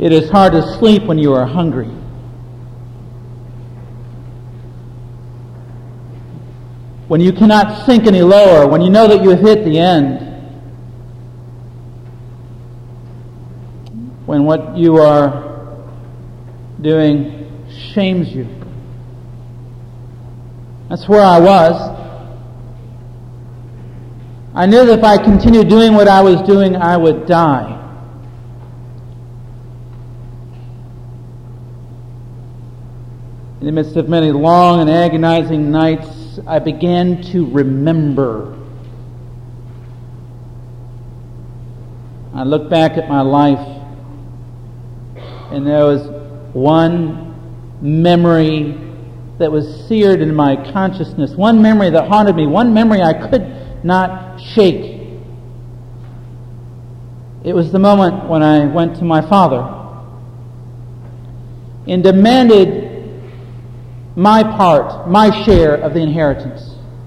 It is hard to sleep when you are hungry. When you cannot sink any lower, when you know that you have hit the end. When what you are doing shames you. That's where I was. I knew that if I continued doing what I was doing, I would die. In the midst of many long and agonizing nights, I began to remember. I looked back at my life, and there was one memory that was seared in my consciousness, one memory that haunted me, one memory I could not shake. It was the moment when I went to my father and demanded my part, my share of the inheritance.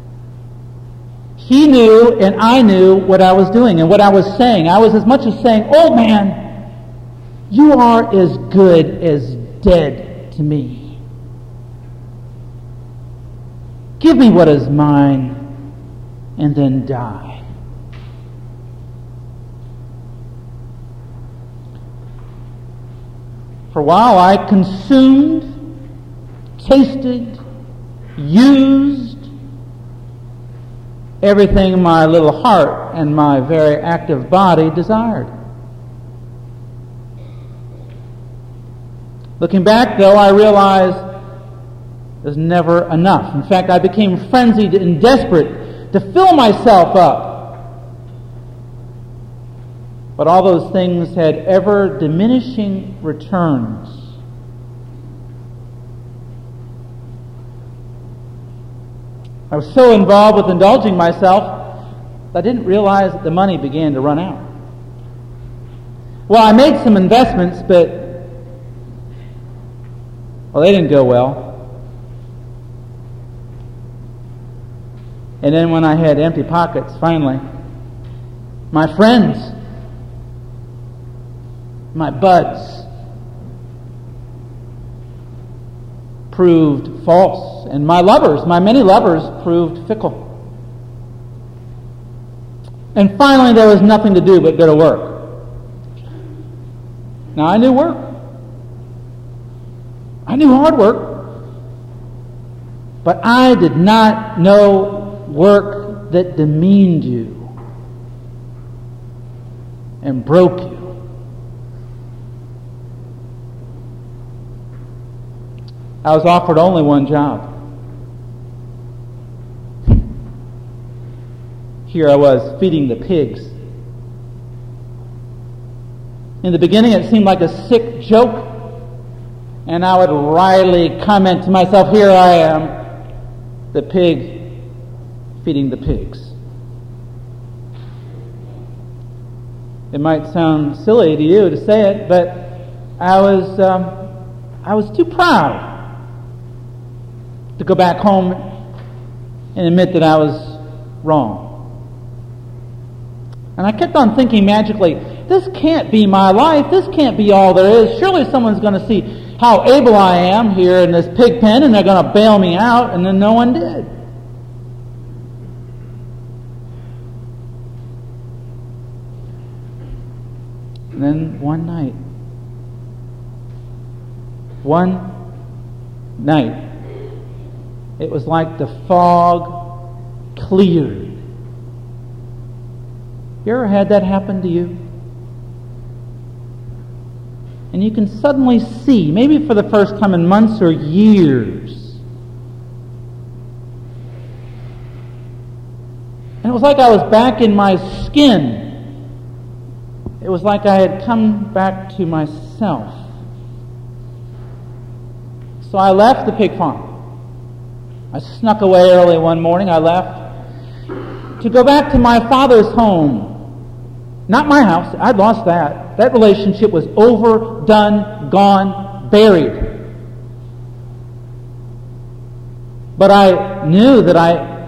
He knew and I knew what I was doing and what I was saying. I was as much as saying, "Old man, you are as good as dead to me. Give me what is mine and then die." For a while I consumed, tasted, used everything my little heart and my very active body desired. Looking back, though, I realized it was never enough. In fact, I became frenzied and desperate to fill myself up. But all those things had ever diminishing returns. I was so involved with indulging myself that I didn't realize that the money began to run out. Well, I made some investments, but they didn't go well. And then when I had empty pockets, finally, my friends, my buds, proved false, and my lovers, my many lovers, proved fickle. And finally there was nothing to do but go to work. Now I knew work. I knew hard work. But I did not know work that demeaned you and broke you. I was offered only one job. Here I was feeding the pigs. In the beginning it seemed like a sick joke, and I would wryly comment to myself, "Here I am, the pig feeding the pigs." It might sound silly to you to say it, but I was too proud to go back home and admit that I was wrong. And I kept on thinking magically, this can't be my life. This can't be all there is. Surely someone's going to see how able I am here in this pig pen, and they're going to bail me out. And then no one did. And then one night, it was like the fog cleared. You ever had that happen to you? And you can suddenly see, maybe for the first time in months or years. And it was like I was back in my skin. It was like I had come back to myself. So I left the pig farm. I snuck away early one morning. I left to go back to my father's home. Not my house. I'd lost that. That relationship was over, done, gone, buried. But I knew that I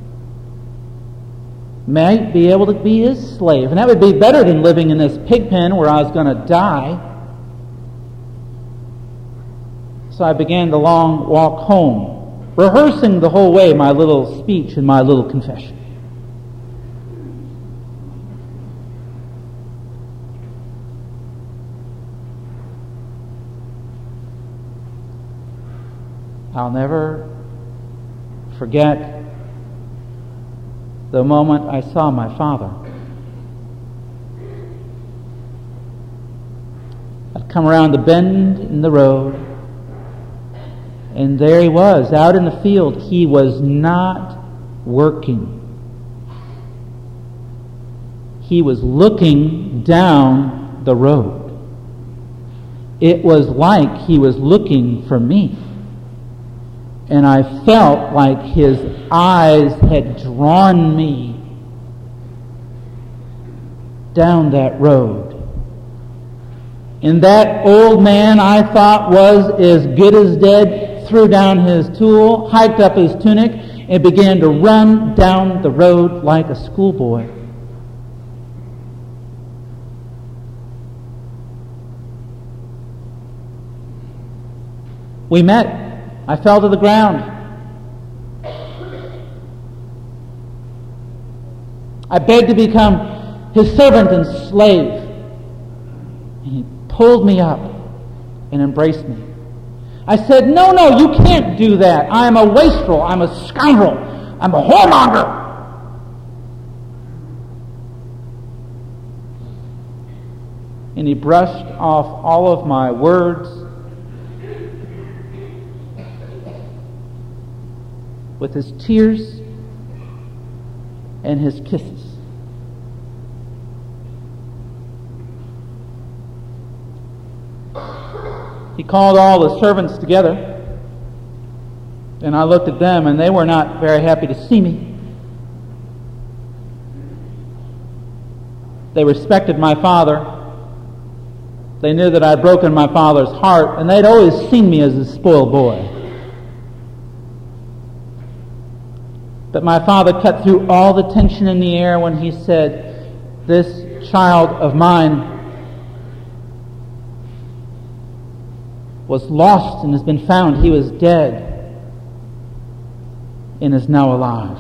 might be able to be his slave. And that would be better than living in this pig pen where I was going to die. So I began the long walk home, rehearsing the whole way my little speech and my little confession. I'll never forget the moment I saw my father. I'd come around the bend in the road, and there he was, out in the field. He was not working. He was looking down the road. It was like he was looking for me. And I felt like his eyes had drawn me down that road. And that old man, I thought, was as good as dead, threw down his tool, hiked up his tunic, and began to run down the road like a schoolboy. We met. I fell to the ground. I begged to become his servant and slave. And he pulled me up and embraced me. I said, no, you can't do that. I'm a wastrel. I'm a scoundrel. I'm a whoremonger. And he brushed off all of my words with his tears and his kisses. He called all the servants together, and I looked at them, and they were not very happy to see me. They respected my father. They knew that I had broken my father's heart, and they'd always seen me as a spoiled boy. But my father cut through all the tension in the air when he said, this child of mine was lost and has been found. He was dead and is now alive.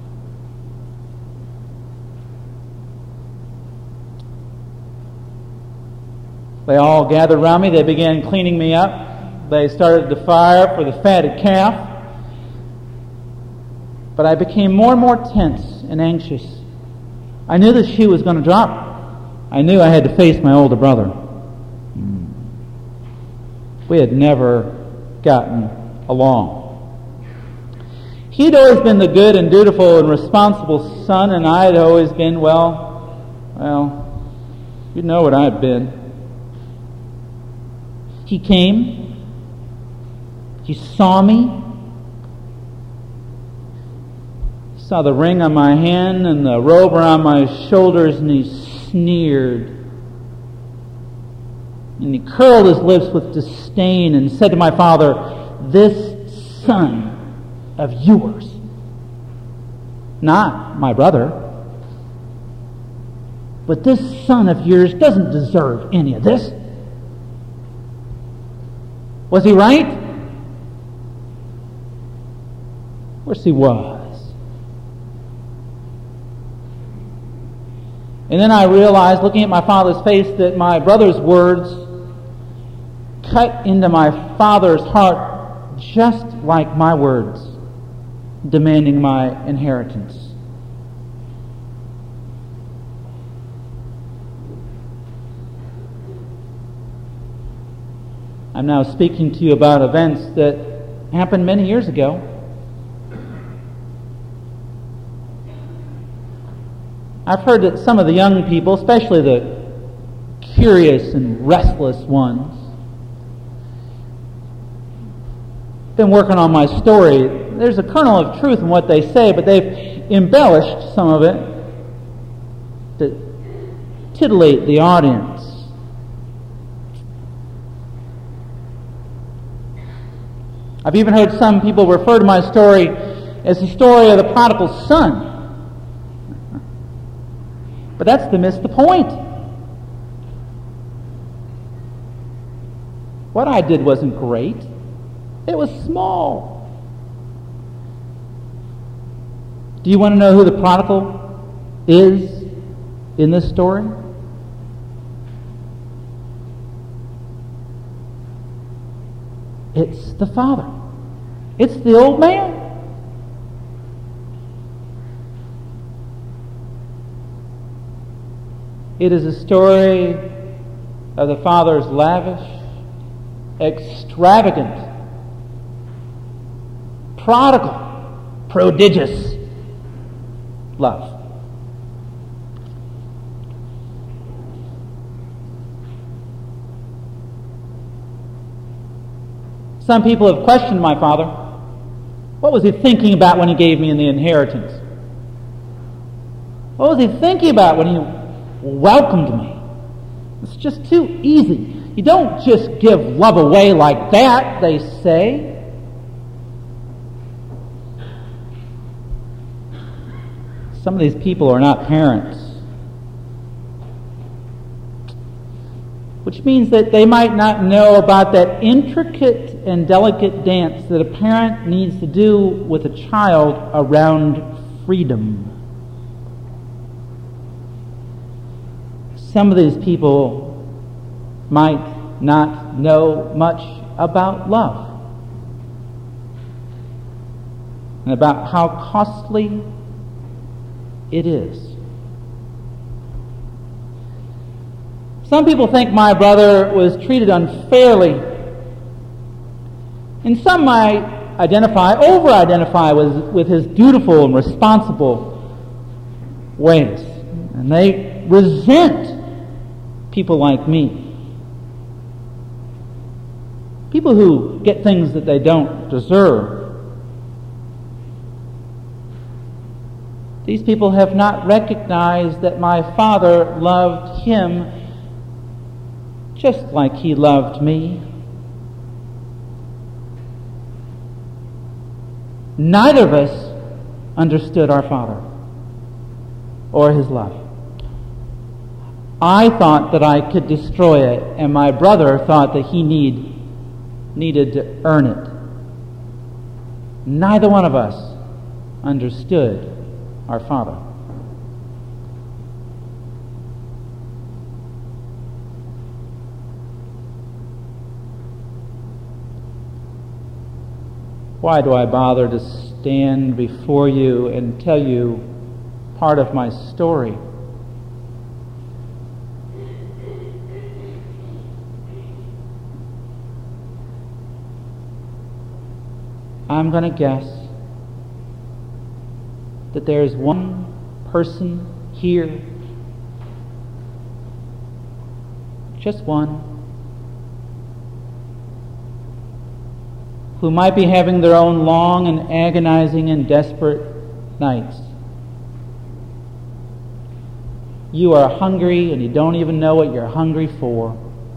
They all gathered around me. They began cleaning me up. They started the fire for the fatted calf. But I became more and more tense and anxious. I knew the shoe was going to drop. I knew I had to face my older brother. We had never gotten along. He'd always been the good and dutiful and responsible son, and I had always been, well, you know what I'd been. He came. He saw me. Saw the ring on my hand and the robe around my shoulders, and he sneered. And he curled his lips with disdain and said to my father, this son of yours, not my brother, but this son of yours doesn't deserve any of this. Was he right? Of course he was. And then I realized, looking at my father's face, that my brother's words cut into my father's heart just like my words, demanding my inheritance. I'm now speaking to you about events that happened many years ago. I've heard that some of the young people, especially the curious and restless ones, been working on my story. There's a kernel of truth in what they say, but they've embellished some of it to titillate the audience. I've even heard some people refer to my story as the story of the prodigal son. But that's to miss the point. What I did wasn't great. It was small. Do you want to know who the prodigal is in this story? It's the father. It's the old man. It is a story of the father's lavish, extravagant, prodigal, prodigious love. Some people have questioned my father. What was he thinking about when he gave me the inheritance? What was he thinking about when he welcomed me? It's just too easy. You don't just give love away like that, they say. Some of these people are not parents, which means that they might not know about that intricate and delicate dance that a parent needs to do with a child around freedom. Some of these people might not know much about love and about how costly it is. Some people think my brother was treated unfairly, and some might over-identify with his dutiful and responsible ways, and they resent people like me. People who get things that they don't deserve. These people have not recognized that my father loved him just like he loved me. Neither of us understood our father or his love. I thought that I could destroy it, and my brother thought that he needed to earn it. Neither one of us understood our father. Why do I bother to stand before you and tell you part of my story? I'm going to guess that there's one person here, just one, who might be having their own long and agonizing and desperate nights. You are hungry and you don't even know what you're hungry for.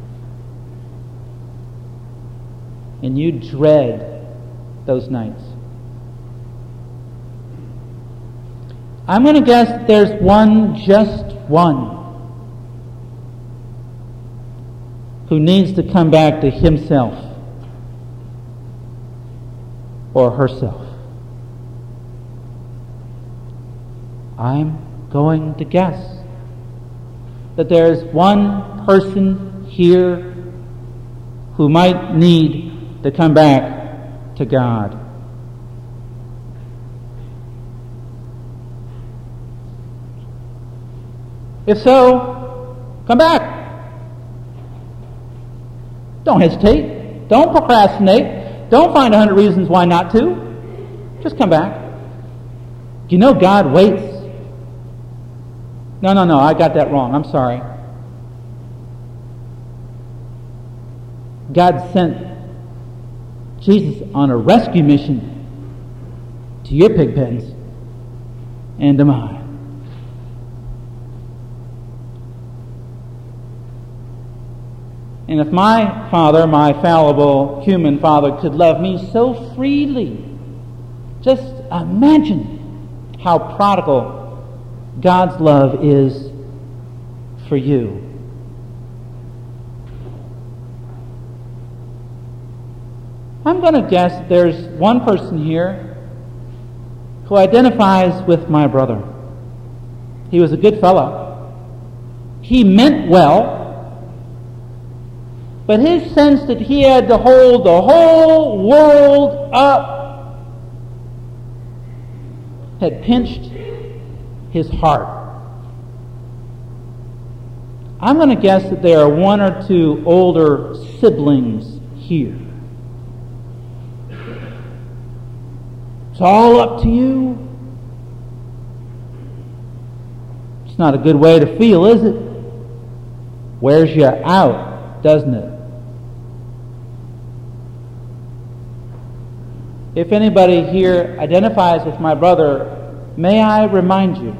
And you dread those nights. I'm going to guess that there's one, just one, who needs to come back to himself or herself. I'm going to guess that there's one person here who might need to come back to God. If so, come back. Don't hesitate. Don't procrastinate. Don't find 100 reasons why not to. Just come back. You know God waits. No, I got that wrong. I'm sorry. God sent Jesus on a rescue mission to your pig pens and to mine. And if my Father, my fallible human Father, could love me so freely, just imagine how prodigal God's love is for you. I'm going to guess there's one person here who identifies with my brother. He was a good fellow. He meant well, but his sense that he had to hold the whole world up had pinched his heart. I'm going to guess that there are one or two older siblings here. It's all up to you. It's not a good way to feel, is it? Wears you out, doesn't it? If anybody here identifies with my brother, may I remind you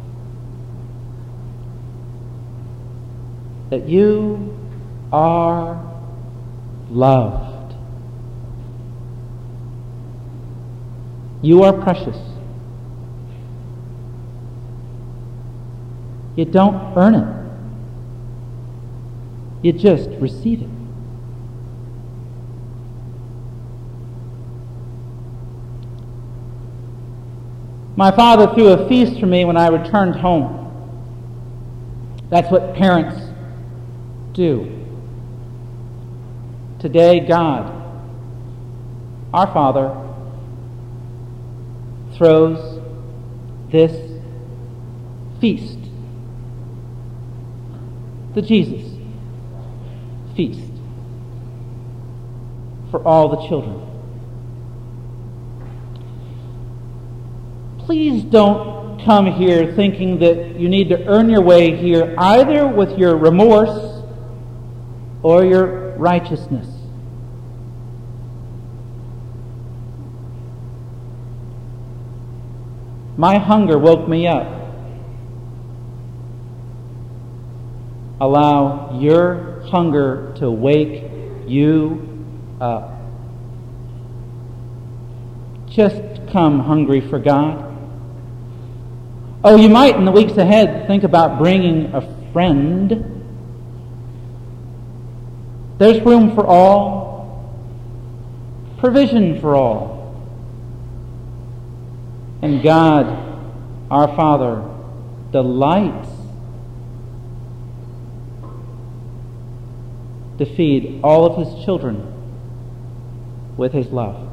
that you are loved. You are precious. You don't earn it. You just receive it. My father threw a feast for me when I returned home. That's what parents do. Today, God, our Father, throws this feast, the Jesus feast, for all the children. Please don't come here thinking that you need to earn your way here either with your remorse or your righteousness. My hunger woke me up. Allow your hunger to wake you up. Just come hungry for God. Oh, you might in the weeks ahead think about bringing a friend. There's room for all, provision for all. And God, our Father, delights to feed all of His children with His love.